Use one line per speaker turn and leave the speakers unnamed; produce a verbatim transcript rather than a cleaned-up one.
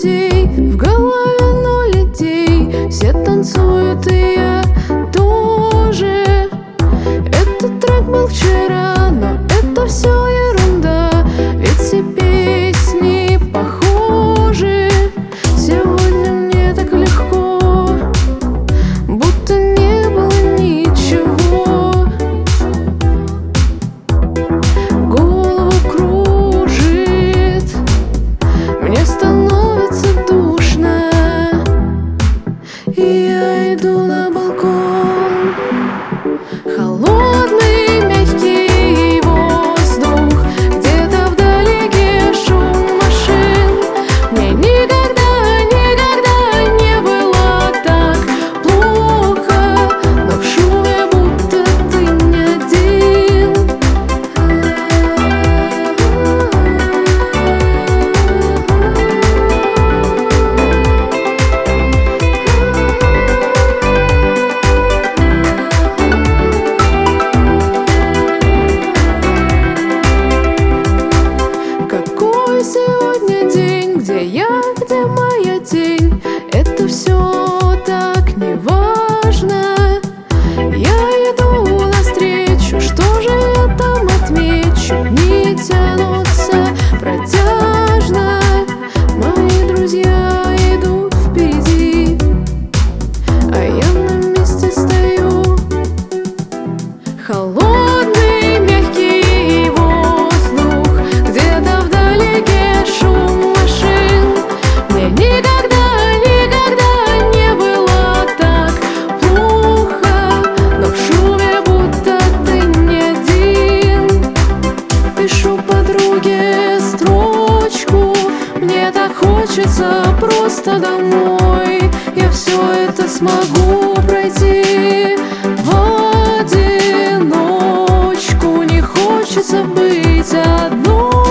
друзей, в голове ноль идей. Все танцуют, и я тоже. Этот трек был вчера, но это все ерунда, ведь все песни похожи. Сегодня мне так легко, будто не было ничего. Голову кружит, мне становится душно, и я иду на балкон. Холодный, мягкий воздух, где-то вдалеке шум машин. Мне никогда, никогда не было так плохо, но в шуме будто ты не один. Какой сегодня день, где я, где моя тень? Это все так не важно. Я иду навстречу, что же я там отмечу? Дни тянутся протяжно, мои друзья идут впереди, а я на месте стою. Холодный, мягкий воздух, где-то вдалеке шум машин. Мне никогда, никогда не было так плохо, но в шуме будто ты не один. Пишу подруге строчку, мне так хочется просто домой. Я все это смогу пройти в одиночку, не хочется быть одной.